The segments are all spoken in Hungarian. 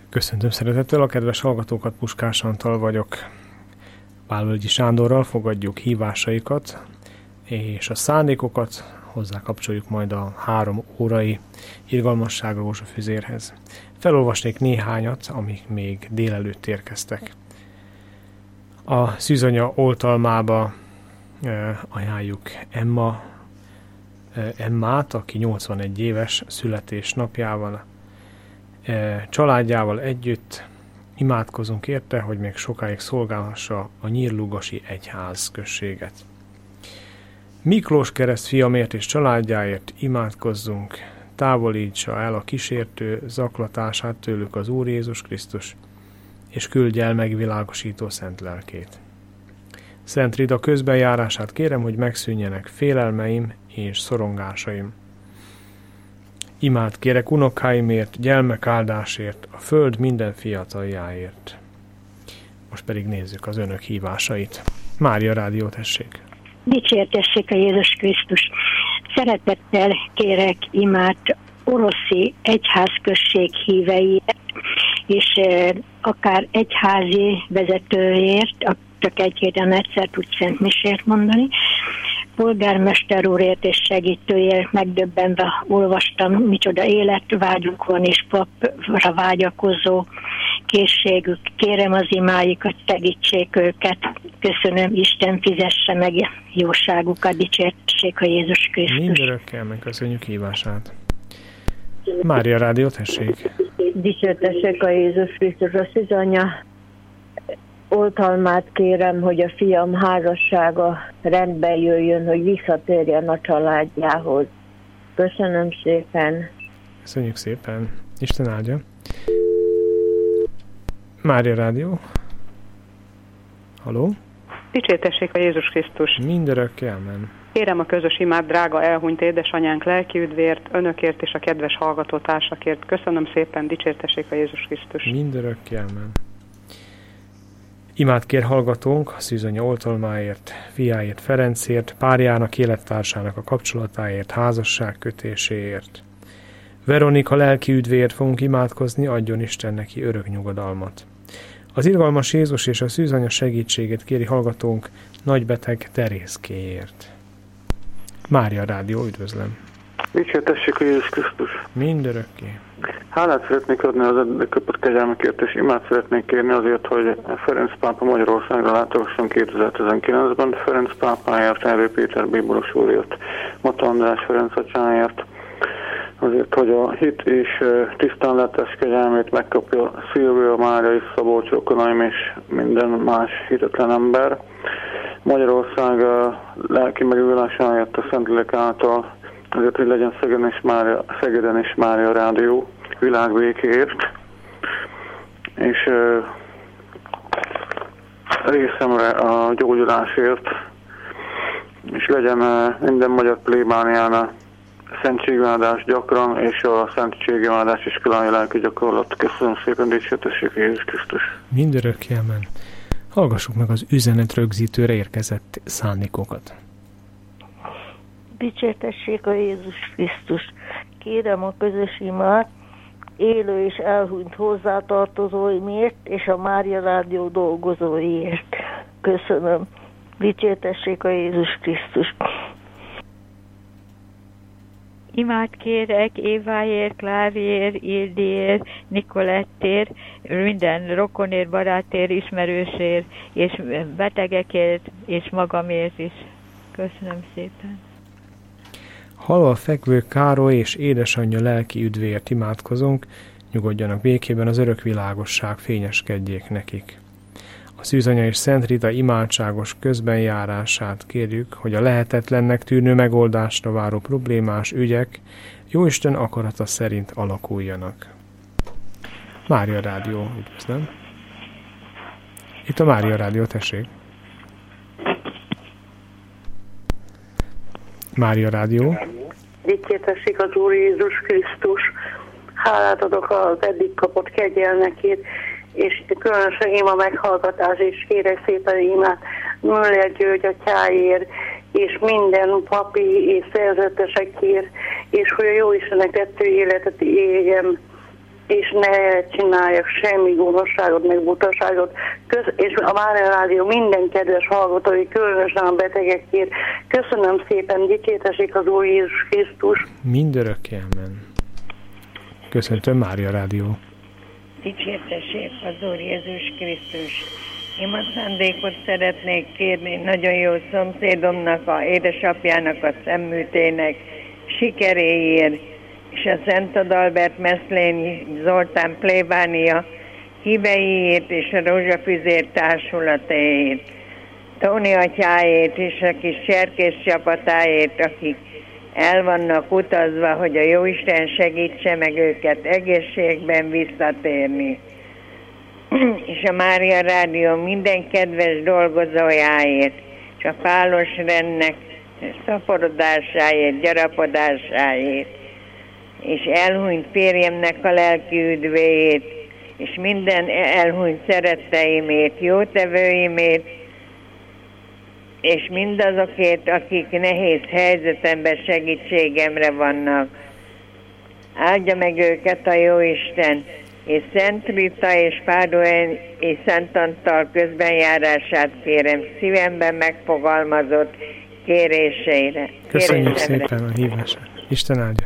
Köszöntöm szeretettel a kedves hallgatókat, Puskás Antal vagyok. Pálvölgyi Sándorral fogadjuk hívásaikat, és a szándékokat hozzá kapcsoljuk majd a 3 órai irgalmasság rózsafüzérhez. Felolvasnék néhányat, amik még délelőtt érkeztek. A szűzanya oltalmába ajánljuk Emmát, aki 81 éves születésnapjával, családjával együtt imádkozunk érte, hogy még sokáig szolgálhassa a Nyírlugasi Egyház községet. Miklós kereszt fiamért és családjáért imádkozzunk, távolítsa el a kísértő zaklatását tőlük az Úr Jézus Krisztus, és küldj el megvilágosító szent lelkét. Szent Rida közbenjárását kérem, hogy megszűnjenek félelmeim és szorongásaim. Imád kérek unokáimért, gyermekáldásért, a föld minden fiataljáért. Most pedig nézzük az önök hívásait. Mária Rádió, tessék! Dicsértessék a Jézus Krisztus! Szeretettel kérek imát oroszi egyházközség híveiért, és akár egyházi vezetőért, csak egy héten egyszer tud szent misét mondani. Polgármester úrért és segítőért megdöbbenve olvastam, micsoda életvágyuk van, és papra vágyakozó készségük. Kérem az imáikat, segítsék őket. Köszönöm, Isten fizesse meg jóságukat, dicsértessék a Jézus Krisztus. Mindörökkel megköszönjük hívását. Mária Rádió, tessék! Dicsértessék a Jézus Krisztus, a szűzanya oltalmát kérem, hogy a fiam házassága rendbe jöjjön, hogy visszatérjen a családjához. Köszönöm szépen. Köszönjük szépen. Isten áldja. Mária Rádió. Haló? Dicsértessék a Jézus Krisztus. Mindörökké amen. Kérem a közös imát, drága elhunyt édesanyánk lelki üdvért, önökért és a kedves hallgatótársakért. Köszönöm szépen, dicsértessék a Jézus Krisztus. Mindörökké amen. Imát kér hallgatónk a szűzanya oltalmáért, fiáért, Ferencért, párjának, élettársának a kapcsolatáért, házasság kötéséért. Veronika lelki üdvéért fogunk imádkozni, adjon Isten neki örök nyugodalmat. Az irgalmas Jézus és a szűzanya segítségét kéri hallgatónk nagybeteg Terézkéért. Mária Rádió, üdvözlöm! Dicsértessék a Jézus Krisztus! Mindörökké! Hálát szeretnék adni az eddig kapott kegyelmekért, és imát szeretnék kérni azért, hogy Ferenc pápa Magyarországra látogasson 2019-ben. Ferenc pápáért, Ernő Péter bíboros úrért, Mata András Ferenc atyáért, azért, hogy a hit és tisztánletes kegyelmét megkapja Szilvia, Mária és Szabó Csokonaim és minden más hitetlen ember. Magyarország lelki megújulásáért a Szentlélek által, azért, hogy legyen Szegeden is Mária Rádió világbékéért, és részemre a gyógyulásért, és legyen minden magyar plébániánál szentségimádás gyakran, és a szentségimádás iskolai lelki gyakorlat. Köszönöm szépen, dicsértessék Jézus Krisztus. Mindörökké amen. Hallgassuk meg az üzenet rögzítőre érkezett szándékokat. Dicsértessék a Jézus Krisztus! Kérem a közös imát élő és elhunyt hozzátartozóimért és a Mária Rádió dolgozóiért. Köszönöm. Dicsértessék a Jézus Krisztus! Imát kérek Éváért, Kláriért, Ildiért, Nikolettért, minden rokonért, barátért, ismerősért, és betegekért, és magamért is. Köszönöm szépen. Halva fekvő Károly és édesanyja lelki üdvéért imádkozunk, nyugodjanak békében, az örök világosság fényeskedjék nekik. A szűzanya és Szent Rita imádságos közbenjárását kérjük, hogy a lehetetlennek tűnő megoldásra váró problémás ügyek Jóisten akarata szerint alakuljanak. Mária Rádió, üdvözlöm. Itt a Mária Rádió, tessék. Mária Rádió. Dicsértessék az Úr Jézus Krisztus. Hálát adok az eddig kapott kegyelmekért, és különösen én a meghallgatás, és kérek szépen imát Müller György atyáért, és minden papi és szerzetesekért, és hogy a Jóistennek tettő életet éljem, és ne csináljak semmi gonoszságot, meg butaságot. És a Mária Rádió minden kedves hallgatói, különösen a betegekért. Köszönöm szépen, dicsértessék az Úr Jézus Krisztus. Mindörökké, amen. Köszöntöm, Mária Rádió. Dicsértessék az Úr Jézus Krisztus. Én a szándékot szeretnék kérni nagyon jó szomszédomnak, a édesapjának a szemműtének sikeréért, és a Szent Adalbert Meszlényi Zoltán plébánia híveiért és a Rózsafüzér társulatéért. Tóni atyáért és a kis cserkész csapatáért, akik el vannak utazva, hogy a Jóisten segítse meg őket egészségben visszatérni. És a Mária Rádió minden kedves dolgozójáért, és a pálos rendnek szaporodásáért, gyarapodásáért, és elhunyt férjemnek a lelki üdvéért, és minden elhunyt szeretteimért, jótevőimért, és mindazokért, akik nehéz helyzetemben segítségemre vannak. Áldja meg őket a Jóisten, és Szent Rita és Páduen és Szent Antal közbenjárását kérem szívemben megfogalmazott kéréseire. Köszönjük szépen a hívását. Isten áldja.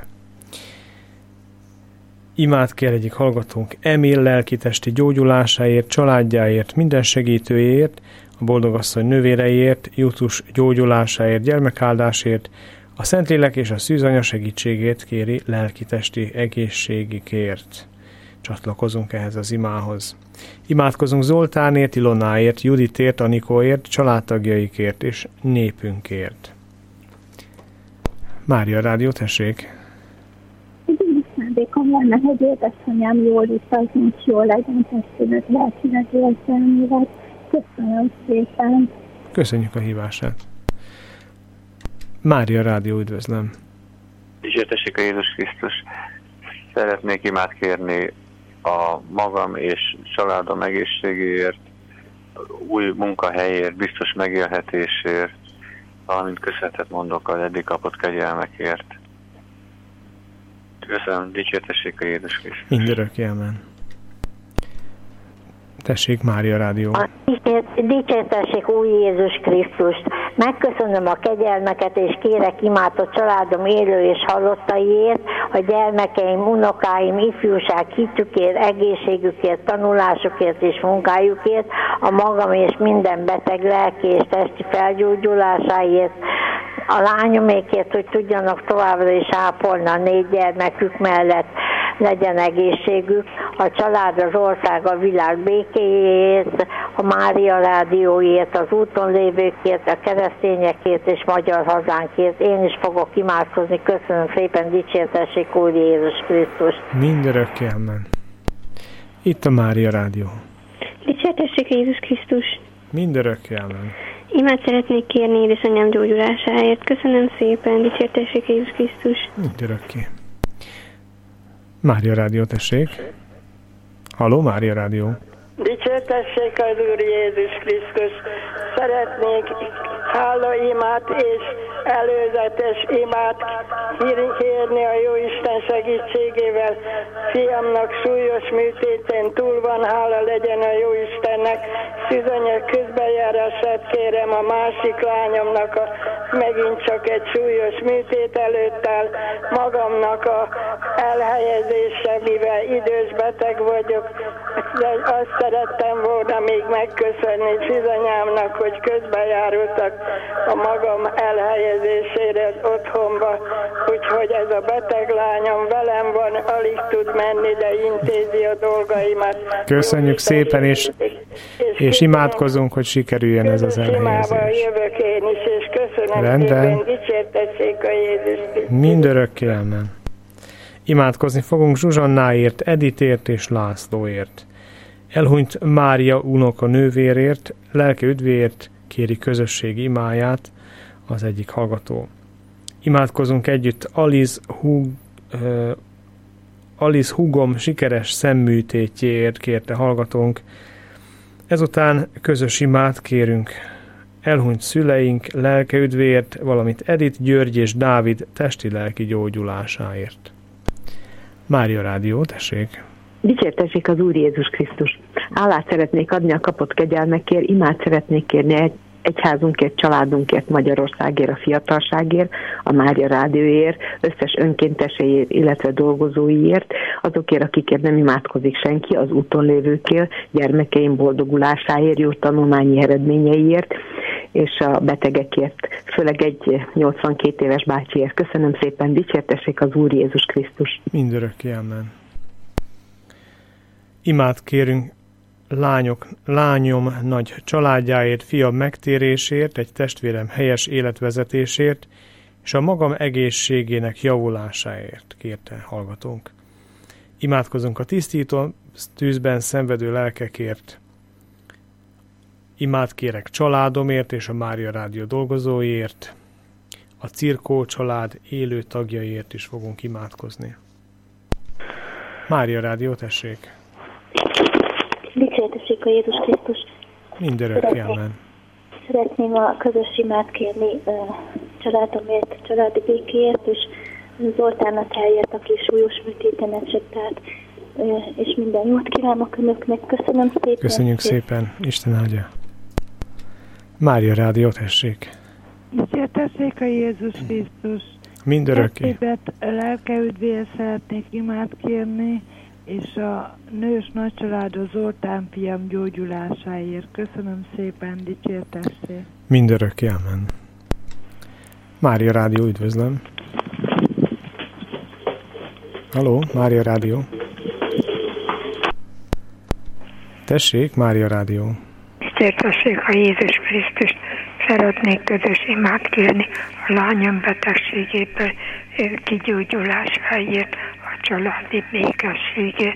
Imát kér egyik hallgatónk Emil lelki-testi gyógyulásáért, családjáért, minden segítőjéért, a boldogasszony nővéreiért, Jutus gyógyulásáért, gyermekáldásért, a Szentlélek és a szűzanya segítségét kéri lelki-testi egészségükért. Csatlakozunk ehhez az imához. Imádkozunk Zoltánért, Ilonáért, Juditért, Anikóért, családtagjaikért és népünkért. Mária Rádió, tessék! Szándékom lenne, hogy édesanyám jól utazni, és jól legyen testileg, lelkileg, érzelmileg. Köszönöm szépen! Köszönjük a hívását! Mária Rádió, üdvözlöm! Dicsértessék a Jézus Krisztus! Szeretnék imát kérni a magam és családom egészségéért, új munkahelyért, biztos megélhetésért, valamint köszönetet mondok az eddig kapott kegyelmekért. Köszönöm, dicsértessék a Jézus Krisztus! Mindörökké, amen. Tessék, Mária Rádió. Dicsértessék új Jézus Krisztust. Megköszönöm a kegyelmeket, és kérek imát a családom élő és halottaiért, a gyermekeim, unokáim, ifjúság hitükért, egészségükért, tanulásukért és munkájukért, a magam és minden beteg lelki és testi felgyógyulásáért, a lányomékért, hogy tudjanak továbbra is ápolni a 4 gyermekük mellett, legyen egészségük, a család, az ország, a világ békéjéért, a Mária Rádióért, az úton lévőkért, a keresztényekért és magyar hazánkért. Én is fogok imádkozni. Köszönöm szépen, dicsértessék Úr Jézus Krisztus. Mindörökké, amen. Itt a Mária Rádió. Dicsértessék Jézus Krisztus. Mindörökké, amen. Imát szeretnék kérni édesanyám gyógyulásáért. Köszönöm szépen, dicsértessék Jézus Krisztus. Mindörökké. Mária Rádió, tessék. Halló, Mária Rádió. Dicsértessék az Úr Jézus Krisztus. Szeretnék hálaimát és előzetes imát kérni a Jóisten segítségével. Fiamnak súlyos műtéten túl van, hála legyen a Jóistennek. Szűzanya közbejárását kérem, a másik lányomnak megint csak egy súlyos műtét előtt áll. Magamnak a elhelyezése, mivel idős beteg vagyok, de azt szerettem volna még megköszönni Szűzanyámnak, hogy közbejárultak a magam elhelyezésére az otthonba, úgyhogy ez a beteg lányom velem van, alig tud menni, de intézi a dolgaimat. Köszönjük szépen, és imádkozunk, hogy sikerüljön ez az elhelyezés. Jövök én is, és köszönöm Rendben. szépen, dicsértessék a Jézus Krisztus. Mindörökké, amen. Imádkozni fogunk Zsuzsannáért, Editért és Lászlóért. Elhunyt Mária unoka nővérért, lelki üdvéért kéri közösségi imáját az egyik hallgató. Imádkozunk együtt Alice húgom sikeres szemműtétjéért kérte hallgatónk. Ezután közös imát kérünk elhunyt szüleink lelki üdvéért, valamint Edith, György és Dávid testi-lelki gyógyulásáért. Mária Rádió, tessék! Dicsértessék az Úr Jézus Krisztus. Hálát szeretnék adni a kapott kegyelmekért, imát szeretnék kérni egyházunkért, családunkért, Magyarországért, a fiatalságért, a Mária Rádióért, összes önkénteséért, illetve dolgozóiért, azokért, akikért nem imádkozik senki, az úton lévőkért, gyermekeim boldogulásáért, jó tanulmányi eredményeiért, és a betegekért, főleg egy 82 éves bácsiért. Köszönöm szépen, dicsértessék az Úr Jézus Krisztus. Mindörökké, amen. Imát kérünk lányom nagy családjáért, fiam megtérésért, egy testvérem helyes életvezetésért, és a magam egészségének javulásáért, kérte hallgatónk. Imádkozunk a tisztító tűzben szenvedő lelkekért. Imát kérek családomért és a Mária Rádió dolgozóiért. A Cirkó család élő tagjaiért is fogunk imádkozni. Mária Rádió, tessék! Dicsértessék a Jézus Krisztus. Mindörökké, amen. Szeretném a közös imát kérni családomért, családi békéért, és Zoltánnak helyett, aki súlyos műtéten esett át, és minden jót kívánok önöknek. Köszönöm szépen. Köszönjük szépen. Isten áldja. Mária Rádió, tessék. Dicsértessék a Jézus Krisztus. Mindörökké. Lelkeüdvéért szeretnék imát kérni, és a nős nagycsaládú Zoltán fiam gyógyulásáért. Köszönöm szépen, dicsértessék. Mindörökké, amen. Mária Rádió, üdvözlöm. Halló, Mária Rádió. Tessék, Mária Rádió. Dicsértessék a Jézus Krisztus. Szeretnék közös imát kérni a lányom betegségéből kigyógyulásáért, a családi békességért,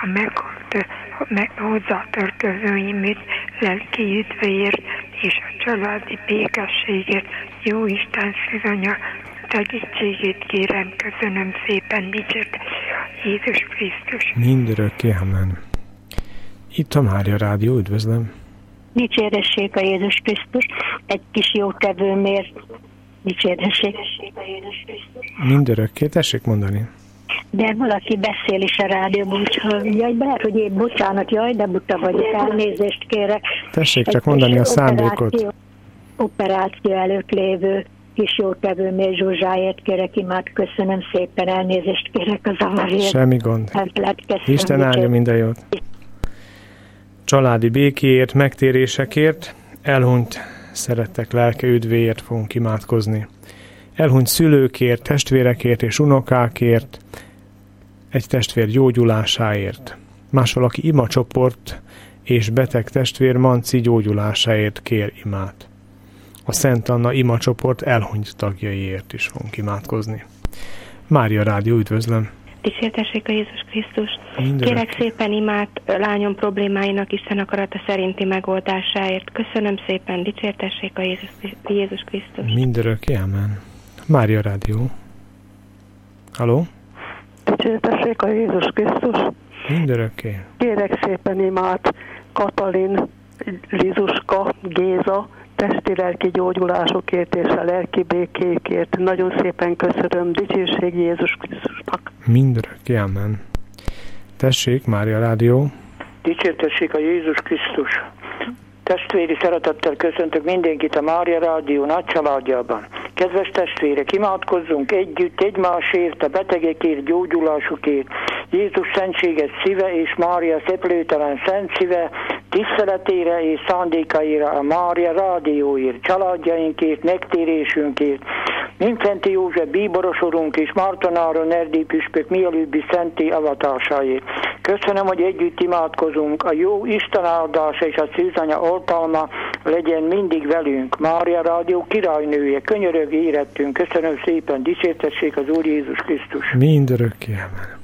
a hozzátartozóimért, lelki üdvéért és a családi békességért. Jó Isten szűzanya segítségét kérem, köszönöm szépen, dicsért Jézus Krisztus. Mindörökké, amen. Itt a Mária Rádió, üdvözlöm. Dicsértessék a Jézus Krisztus, egy kis jótevőmért. Dicsértessék a Jézus Krisztus. Mindörökké, tessék mondani. De valaki beszél is a rádióban, úgyhogy lehet, hogy én bocsánat, de buta vagyok, elnézést kérek. Tessék csak mondani a szándékot. Operáció előtt lévő kis jótevőmért, Zsuzsáért kérek imát, köszönöm szépen, elnézést kérek a zavarért. Semmi gond. Isten áldja minden jót. Családi békéért, megtérésekért, elhunyt szerettek lelke üdvéért fogunk imádkozni. Elhunyt szülőkért, testvérekért és unokákért, egy testvér gyógyulásáért. Más valaki imacsoport és beteg testvér Manci gyógyulásáért kér imát. A Szent Anna imacsoport elhunyt tagjaiért is fogunk imádkozni. Mária Rádió, üdvözlöm! Dicsértessék a Jézus Krisztus. Mindörökké. Kérek szépen imát lányom problémáinak Isten akarata szerinti megoldásáért. Köszönöm szépen, dicsértessék a Jézus Krisztus. Mindörökké, amen. Mária Rádió. Halló? Dicsértessék a Jézus Krisztus. Mindörökké. Kérek szépen imát Katalin, Lizuska, Géza, testi-lelki gyógyulásokért és a lelki békékért. Nagyon szépen köszönöm, dicsőség Jézus Krisztusnak. Mindörökké, amen. Tessék, Mária Rádió. Dicsértessék a Jézus Krisztus. Testvéri szeretettel köszöntök mindenkit a Mária Rádió nagy családjában. Kedves testvérek, imádkozzunk együtt egymásért, a betegekért, gyógyulásukért. Jézus szentséges szíve és Mária szeplőtelen szent szíve tiszteletére és szándékaira a Mária Rádióért, családjainkért, megtérésünkért. Mindfenti József bíborosorunk és Mártonáron Erdély püspök mielőbbi szenté avatásáért. Köszönöm, hogy együtt imádkozunk. A jó Isten áldása és a szűzanya oltalma legyen mindig velünk. Mária Rádió királynője, könyörög érettünk. Köszönöm szépen, dicsértessék az Úr Jézus Krisztus. Mindörökké, amen.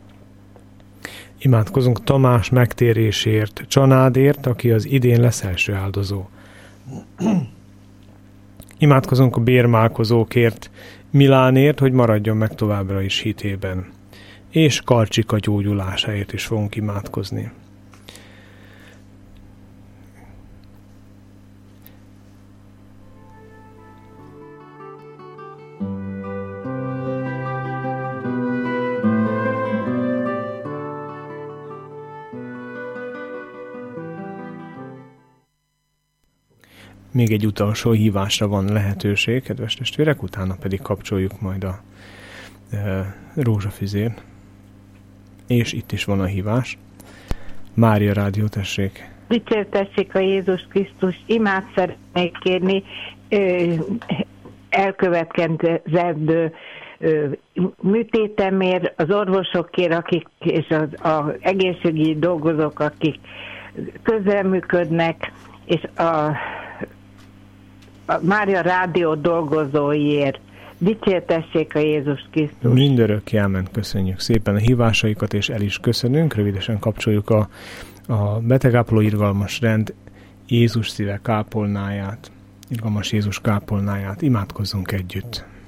Imádkozunk Tamás megtérésért, családért, aki az idén lesz első áldozó. Imádkozunk a bérmálkozókért, Milánért, hogy maradjon meg továbbra is hitében. És Karcsika gyógyulásáért is fogunk imádkozni. Még egy utolsó hívásra van lehetőség, kedves testvérek, utána pedig kapcsoljuk majd a rózsafüzér. És itt is van a hívás. Mária Rádió, tessék. Dicsértessék a Jézus Krisztus, imát szeretnék kérni elkövetkezendő műtétemért, az orvosokért, akik, és az egészségügyi dolgozók, akik közreműködnek, és a Mária Rádió dolgozóiért. Dicsértessék a Jézus Krisztus. Mindörökké ámen, köszönjük szépen a hívásaikat, és el is köszönünk. Rövidesen kapcsoljuk a betegápoló irgalmas rend Jézus szíve kápolnáját, irgalmas Jézus kápolnáját. Imádkozzunk együtt.